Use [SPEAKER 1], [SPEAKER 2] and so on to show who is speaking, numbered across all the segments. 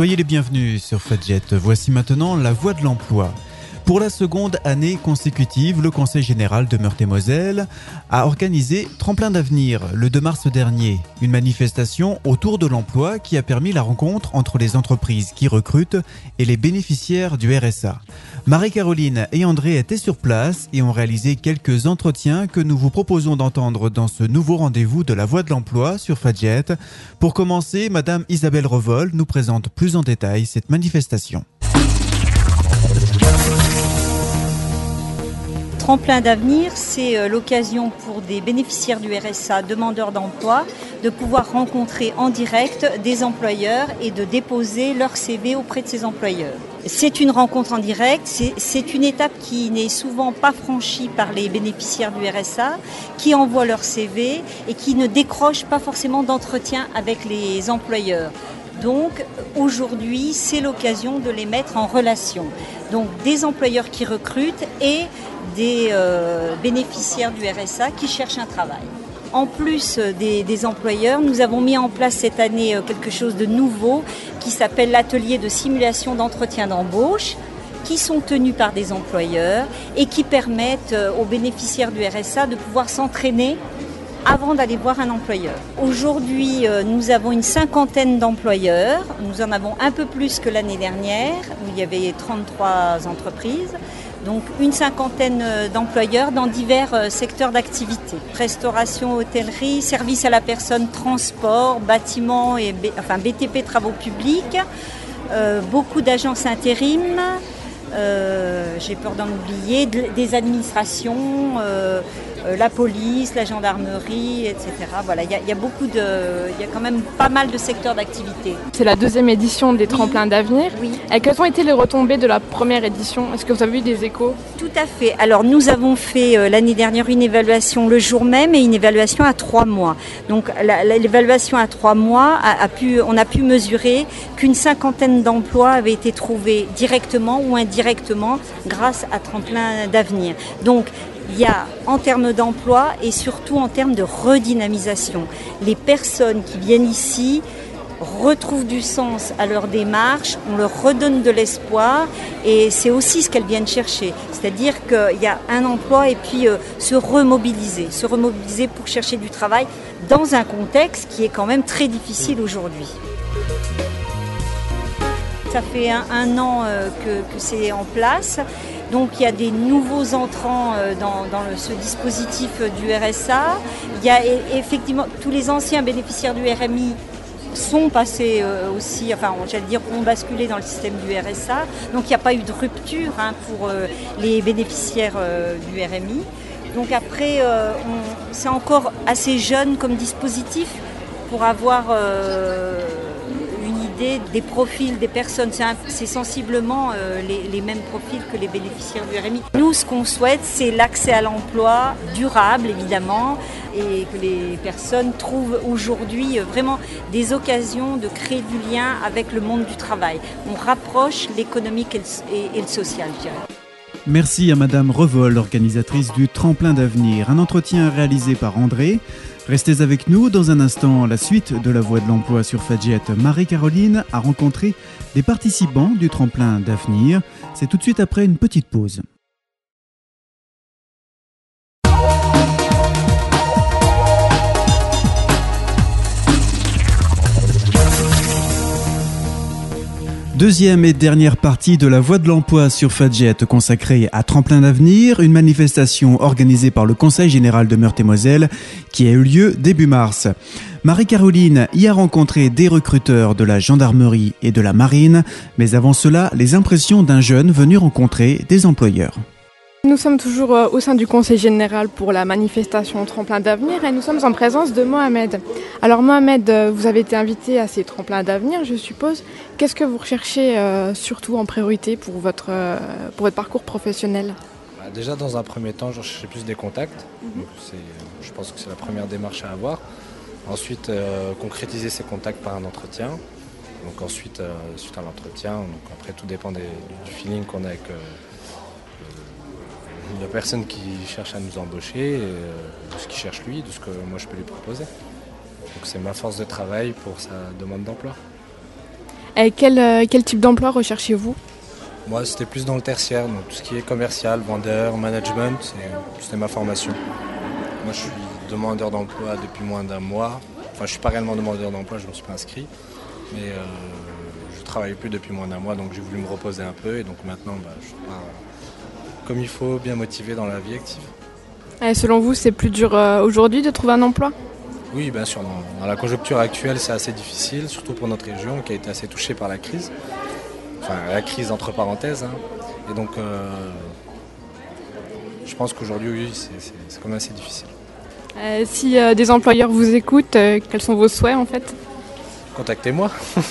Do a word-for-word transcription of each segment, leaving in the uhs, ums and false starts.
[SPEAKER 1] Soyez les bienvenus sur Fadjet. Voici maintenant la voie de l'emploi. Pour la seconde année consécutive, le Conseil général de Meurthe-et-Moselle a organisé Tremplin d'avenir le deux mars dernier, une manifestation autour de l'emploi qui a permis la rencontre entre les entreprises qui recrutent et les bénéficiaires du R S A. Marie-Caroline et André étaient sur place et ont réalisé quelques entretiens que nous vous proposons d'entendre dans ce nouveau rendez-vous de la voie de l'emploi sur Fadjet. Pour commencer, Madame Isabelle Revol nous présente plus en détail cette manifestation.
[SPEAKER 2] Tremplin d'avenir, c'est l'occasion pour des bénéficiaires du R S A, demandeurs d'emploi, de pouvoir rencontrer en direct des employeurs et de déposer leur C V auprès de ces employeurs. C'est une rencontre en direct, c'est, c'est une étape qui n'est souvent pas franchie par les bénéficiaires du R S A, qui envoient leur C V et qui ne décrochent pas forcément d'entretien avec les employeurs. Donc aujourd'hui, c'est l'occasion de les mettre en relation. Donc des employeurs qui recrutent et des euh, bénéficiaires du R S A qui cherchent un travail. En plus des, des employeurs, nous avons mis en place cette année quelque chose de nouveau qui s'appelle l'atelier de simulation d'entretien d'embauche, qui sont tenus par des employeurs et qui permettent aux bénéficiaires du R S A de pouvoir s'entraîner avant d'aller voir un employeur. Aujourd'hui, nous avons une cinquantaine d'employeurs. Nous en avons un peu plus que l'année dernière, où il y avait trente-trois entreprises. Donc une cinquantaine d'employeurs dans divers secteurs d'activité. Restauration, hôtellerie, services à la personne, transport, bâtiments et enfin B T P, travaux publics, euh, beaucoup d'agences intérim, euh, j'ai peur d'en oublier, des administrations, euh, euh, la police, la gendarmerie, et cetera. Voilà, il y, y a beaucoup de, il y a quand même pas mal de secteurs d'activité.
[SPEAKER 3] C'est la deuxième édition des Tremplins d'avenir.
[SPEAKER 2] Oui.
[SPEAKER 3] Et quelles ont été les retombées de la première édition ? Est-ce que vous avez eu des échos ?
[SPEAKER 2] Tout à fait. Alors nous avons fait euh, l'année dernière une évaluation le jour même et une évaluation à trois mois. Donc la, la, l'évaluation à trois mois a, a pu, on a pu mesurer qu'une cinquantaine d'emplois avaient été trouvés directement ou indirectement grâce à Tremplin d'avenir. Donc il y a en termes d'emploi et surtout en termes de redynamisation. Les personnes qui viennent ici retrouvent du sens à leur démarche, on leur redonne de l'espoir et c'est aussi ce qu'elles viennent chercher. C'est-à-dire qu'il y a un emploi et puis euh, se remobiliser, se remobiliser pour chercher du travail dans un contexte qui est quand même très difficile aujourd'hui. Ça fait un, un an euh, que, que c'est en place. Donc il y a des nouveaux entrants euh, dans, dans le, ce dispositif du R S A. Il y a effectivement tous les anciens bénéficiaires du R M I sont passés euh, aussi, enfin j'allais dire, ont basculé dans le système du R S A. Donc il n'y a pas eu de rupture hein, pour euh, les bénéficiaires euh, du R M I. Donc après, euh, on, c'est encore assez jeune comme dispositif pour avoir euh, une idée des profils des personnes. C'est, un, c'est sensiblement euh, les, les mêmes profils que les bénéficiaires du R M I. Nous, ce qu'on souhaite, c'est l'accès à l'emploi durable, évidemment, et que les personnes trouvent aujourd'hui vraiment des occasions de créer du lien avec le monde du travail. On rapproche l'économique et le, et, et le social, je dirais.
[SPEAKER 1] Merci à Madame Revol, organisatrice du Tremplin d'avenir. Un entretien réalisé par André. Restez avec nous dans un instant. La suite de la voie de l'emploi sur Fadjet. Marie-Caroline a rencontré des participants du Tremplin d'avenir. C'est tout de suite après une petite pause. Deuxième et dernière partie de la voie de l'emploi sur Fadjet consacrée à Tremplin d'avenir, une manifestation organisée par le Conseil général de Meurthe-et-Moselle qui a eu lieu début mars. Marie-Caroline y a rencontré des recruteurs de la gendarmerie et de la marine, mais avant cela, les impressions d'un jeune venu rencontrer des employeurs.
[SPEAKER 3] Nous sommes toujours au sein du Conseil général pour la manifestation Tremplin d'avenir et nous sommes en présence de Mohamed. Alors Mohamed, vous avez été invité à ces Tremplins d'avenir, je suppose. Qu'est-ce que vous recherchez euh, surtout en priorité pour votre, euh, pour votre parcours professionnel ?
[SPEAKER 4] Déjà, dans un premier temps, je recherchais plus des contacts.
[SPEAKER 3] Mm-hmm.
[SPEAKER 4] Donc, c'est, je pense que c'est la première démarche à avoir. Ensuite, euh, concrétiser ces contacts par un entretien. Donc ensuite, euh, suite à l'entretien, donc après tout dépend des, du feeling qu'on a avec euh, la personne qui cherche à nous embaucher, et, euh, de ce qu'il cherche lui, de ce que moi je peux lui proposer. Donc c'est ma force de travail pour sa demande d'emploi.
[SPEAKER 3] Et quel, euh, quel type d'emploi recherchez-vous?
[SPEAKER 4] Moi, c'était plus dans le tertiaire, donc tout ce qui est commercial, vendeur, management, c'est- c'était ma formation. Moi, je suis demandeur d'emploi depuis moins d'un mois. Enfin, je ne suis pas réellement demandeur d'emploi, je ne me suis pas inscrit. Mais euh, je ne travaille plus depuis moins d'un mois, donc j'ai voulu me reposer un peu. Et donc maintenant, bah, je suis pas, comme il faut, bien motivé dans la vie active.
[SPEAKER 3] Et selon vous, c'est plus dur euh, aujourd'hui de trouver un emploi?
[SPEAKER 4] Oui, bien sûr. Dans, dans la conjoncture actuelle, c'est assez difficile, surtout pour notre région qui a été assez touchée par la crise. Enfin, la crise entre parenthèses. Hein. Et donc, euh, je pense qu'aujourd'hui, oui, c'est, c'est, c'est quand même assez difficile.
[SPEAKER 3] Euh, si euh, des employeurs vous écoutent, euh, quels sont vos souhaits en fait?
[SPEAKER 4] Contactez-moi.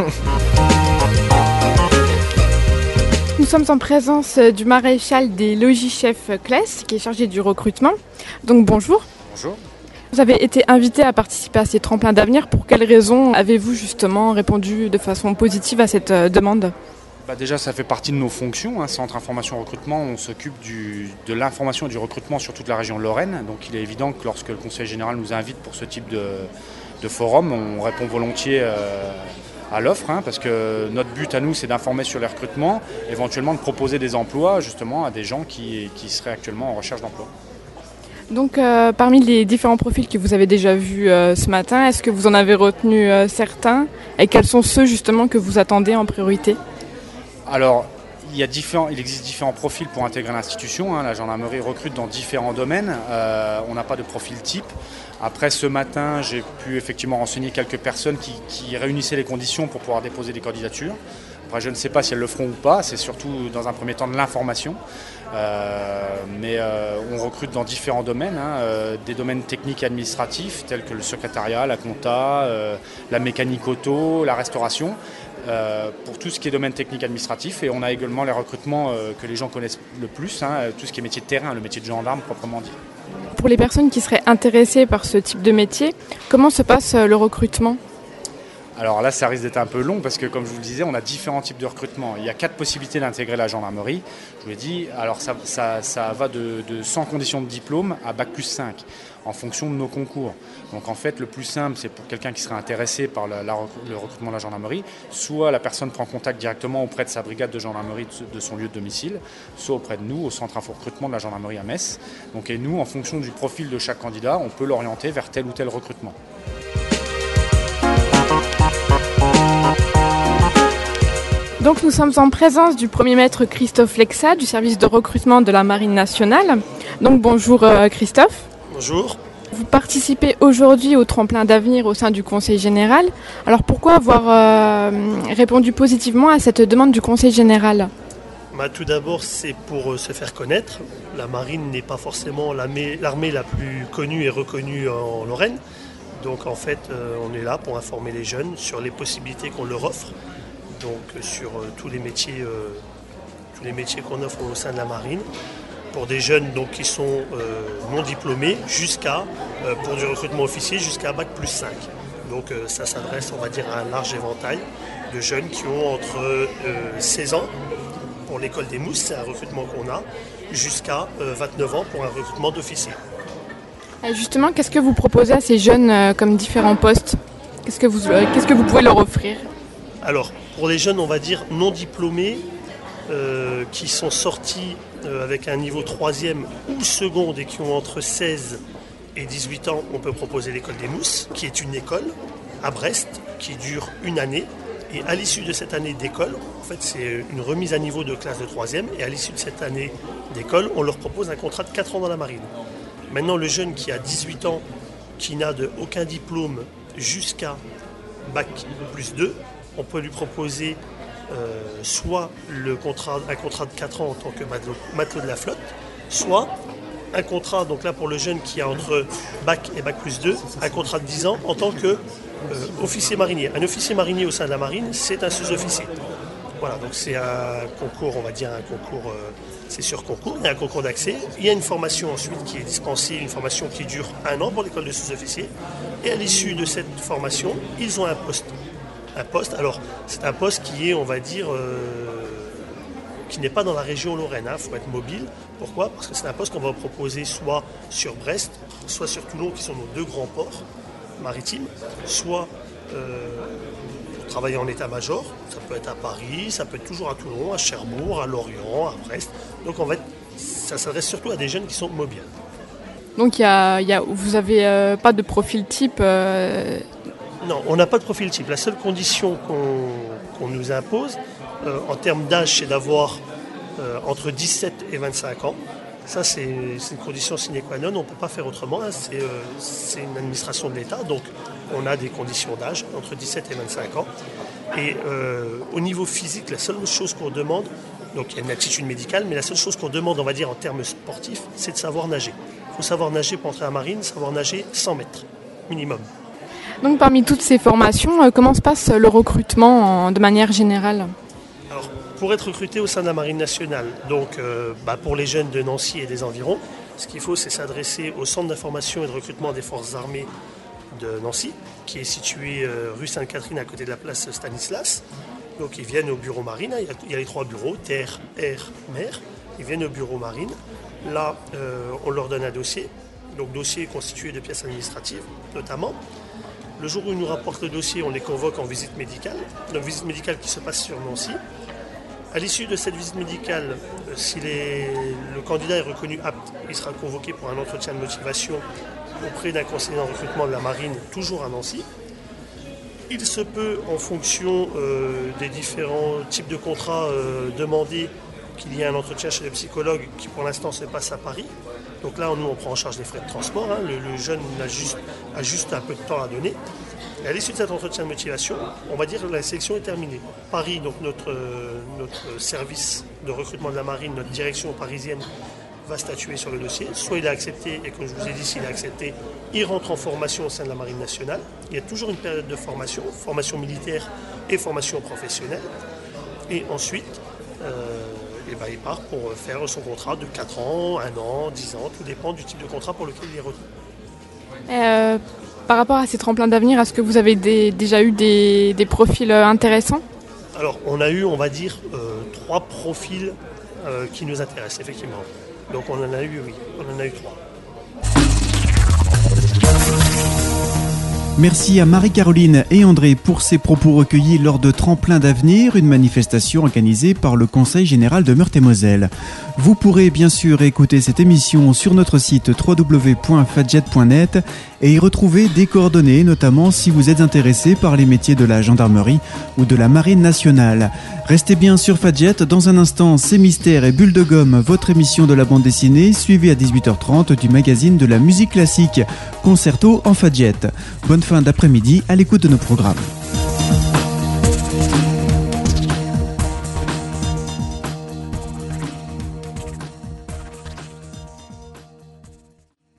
[SPEAKER 3] Nous sommes en présence du maréchal des logis-chefs Claes, qui est chargé du recrutement. Donc bonjour.
[SPEAKER 5] Bonjour.
[SPEAKER 3] Vous avez été invité à participer à ces tremplins d'avenir. Pour quelles raisons avez-vous justement répondu de façon positive à cette euh, demande?
[SPEAKER 5] Bah déjà, ça fait partie de nos fonctions. Hein. Centre Information Recrutement, on s'occupe du, de l'information et du recrutement sur toute la région Lorraine. Donc il est évident que lorsque le Conseil général nous invite pour ce type de, de forum, on répond volontiers euh, à l'offre, hein, parce que notre but à nous, c'est d'informer sur les recrutements, éventuellement de proposer des emplois justement à des gens qui, qui seraient actuellement en recherche d'emploi.
[SPEAKER 3] Donc euh, parmi les différents profils que vous avez déjà vus euh, ce matin, est-ce que vous en avez retenu euh, certains? Et quels sont ceux justement que vous attendez en priorité?
[SPEAKER 5] Alors, il, y a différents, il existe différents profils pour intégrer l'institution. Hein. La gendarmerie recrute dans différents domaines. Euh, on n'a pas de profil type. Après, ce matin, j'ai pu effectivement renseigner quelques personnes qui, qui réunissaient les conditions pour pouvoir déposer des candidatures. Après, je ne sais pas si elles le feront ou pas. C'est surtout, dans un premier temps, de l'information. Euh, mais euh, on recrute dans différents domaines. Hein. Euh, des domaines techniques et administratifs, tels que le secrétariat, la compta, euh, la mécanique auto, la restauration. Euh, pour tout ce qui est domaine technique administratif, et on a également les recrutements euh, que les gens connaissent le plus, hein, tout ce qui est métier de terrain, le métier de gendarme proprement dit.
[SPEAKER 3] Pour les personnes qui seraient intéressées par ce type de métier, comment se passe euh, le recrutement?
[SPEAKER 5] Alors là, ça risque d'être un peu long parce que, comme je vous le disais, on a différents types de recrutement. Il y a quatre possibilités d'intégrer la gendarmerie. Je vous l'ai dit, alors ça, ça, ça va de, de sans condition de diplôme à bac plus cinq, en fonction de nos concours. Donc en fait, le plus simple, c'est pour quelqu'un qui serait intéressé par la, la, le recrutement de la gendarmerie, soit la personne prend contact directement auprès de sa brigade de gendarmerie de, de son lieu de domicile, soit auprès de nous, au centre info recrutement de la gendarmerie à Metz. Donc, et nous, en fonction du profil de chaque candidat, on peut l'orienter vers tel ou tel recrutement.
[SPEAKER 3] Donc nous sommes en présence du premier maître Christophe Lexa du service de recrutement de la Marine nationale. Donc bonjour euh, Christophe.
[SPEAKER 6] Bonjour.
[SPEAKER 3] Vous participez aujourd'hui au tremplin d'avenir au sein du Conseil général. Alors pourquoi avoir euh, répondu positivement à cette demande du Conseil général?
[SPEAKER 6] Bah, tout d'abord, c'est pour euh, se faire connaître. La Marine n'est pas forcément l'armée, l'armée la plus connue et reconnue en Lorraine. Donc en fait, euh, on est là pour informer les jeunes sur les possibilités qu'on leur offre. Donc sur euh, tous les métiers, euh, tous les métiers qu'on offre au sein de la Marine, pour des jeunes donc, qui sont euh, non diplômés, jusqu'à, euh, pour du recrutement officier, jusqu'à bac plus cinq. Donc euh, ça s'adresse, on va dire, à un large éventail de jeunes qui ont entre euh, seize ans pour l'école des mousses, c'est un recrutement qu'on a, jusqu'à euh, vingt-neuf ans pour un recrutement d'officier.
[SPEAKER 3] Et justement, qu'est-ce que vous proposez à ces jeunes euh, comme différents postes? Qu'est-ce que vous, euh, qu'est-ce que vous pouvez leur offrir?
[SPEAKER 6] Alors, pour les jeunes, on va dire non diplômés, euh, qui sont sortis euh, avec un niveau troisième ou seconde et qui ont entre seize et dix-huit ans, on peut proposer l'école des mousses, qui est une école à Brest, qui dure une année. Et à l'issue de cette année d'école, en fait c'est une remise à niveau de classe de troisième, et à l'issue de cette année d'école, on leur propose un contrat de quatre ans dans la marine. Maintenant, le jeune qui a dix-huit ans, qui n'a de aucun diplôme jusqu'à bac plus deux, on peut lui proposer euh, soit le contrat, un contrat de quatre ans en tant que matelot, matelot de la flotte, soit un contrat, donc là pour le jeune qui a entre bac et bac plus deux, un contrat de dix ans en tant que euh, officier marinier. Un officier marinier au sein de la marine, c'est un sous-officier. Voilà, donc c'est un concours, on va dire un concours, euh, c'est sur concours, il y a un concours d'accès. Il y a une formation ensuite qui est dispensée, une formation qui dure un an pour l'école de sous-officiers. Et à l'issue de cette formation, ils ont un poste. Un poste, alors c'est un poste qui est, on va dire, euh, qui n'est pas dans la région Lorraine, il hein, faut être mobile. Pourquoi? Parce que c'est un poste qu'on va proposer soit sur Brest, soit sur Toulon, qui sont nos deux grands ports maritimes, soit euh, travailler en état-major. Ça peut être à Paris, ça peut être toujours à Toulon, à Cherbourg, à Lorient, à Brest. Donc en fait, ça s'adresse surtout à des jeunes qui sont mobiles.
[SPEAKER 3] Donc y a, y a, vous n'avez euh, pas de profil type euh...
[SPEAKER 6] Non, on n'a pas de profil type. La seule condition qu'on, qu'on nous impose euh, en termes d'âge, c'est d'avoir euh, entre dix-sept et vingt-cinq ans. Ça, c'est, c'est une condition sine qua non, on ne peut pas faire autrement. Hein. C'est, euh, c'est une administration de l'État, donc on a des conditions d'âge entre dix-sept et vingt-cinq ans. Et euh, au niveau physique, la seule chose qu'on demande, donc il y a une aptitude médicale, mais la seule chose qu'on demande, on va dire en termes sportifs, c'est de savoir nager. Il faut savoir nager pour entrer à la marine, savoir nager cent mètres minimum.
[SPEAKER 3] Donc parmi toutes ces formations, euh, comment se passe le recrutement en, de manière générale ?
[SPEAKER 6] Alors, pour être recruté au sein de la Marine nationale, donc euh, bah, pour les jeunes de Nancy et des environs, ce qu'il faut, c'est s'adresser au centre d'information et de recrutement des forces armées de Nancy, qui est situé euh, rue Sainte-Catherine à côté de la place Stanislas. Donc ils viennent au bureau marine, il y a, il y a les trois bureaux, terre, air, mer. Ils viennent au bureau marine. Là, euh, on leur donne un dossier. Donc dossier constitué de pièces administratives, notamment. Le jour où ils nous rapportent le dossier, on les convoque en visite médicale. Donc visite médicale qui se passe sur Nancy. À l'issue de cette visite médicale, euh, si les, le candidat est reconnu apte, il sera convoqué pour un entretien de motivation auprès d'un conseiller en recrutement de la marine, toujours à Nancy. Il se peut, en fonction euh, des différents types de contrats euh, demandés, qu'il y ait un entretien chez le psychologue qui pour l'instant se passe à Paris. Donc là, nous, on prend en charge les frais de transport. Hein. Le, le jeune a juste, a juste un peu de temps à donner. Et à l'issue de cet entretien de motivation, on va dire que la sélection est terminée. Paris, donc notre, euh, notre service de recrutement de la marine, notre direction parisienne, va statuer sur le dossier. Soit il est accepté, et comme je vous ai dit, s'il est accepté, il rentre en formation au sein de la Marine nationale. Il y a toujours une période de formation, formation militaire et formation professionnelle. Et ensuite, euh, et ben, il part pour faire son contrat de quatre ans, un an, dix ans, tout dépend du type de contrat pour lequel il est retenu.
[SPEAKER 3] Euh, par rapport à ces tremplins d'avenir, est-ce que vous avez des, déjà eu des, des profils intéressants ?
[SPEAKER 6] Alors, on a eu, on va dire, euh, trois profils euh, qui nous intéressent, effectivement. Donc on en a eu, oui, on en a eu trois.
[SPEAKER 1] Merci à Marie-Caroline et André pour ces propos recueillis lors de Tremplin d'avenir, une manifestation organisée par le Conseil général de Meurthe-et-Moselle. Vous pourrez bien sûr écouter cette émission sur notre site w w w point fadjet point net et y retrouver des coordonnées, notamment si vous êtes intéressé par les métiers de la gendarmerie ou de la marine nationale. Restez bien sur Fadjet, dans un instant, c'est Mystère et Bulle de Gomme, votre émission de la bande dessinée, suivie à dix-huit heures trente du magazine de la musique classique, Concerto en Fadjet. Bonne fin d'après-midi à l'écoute de nos programmes.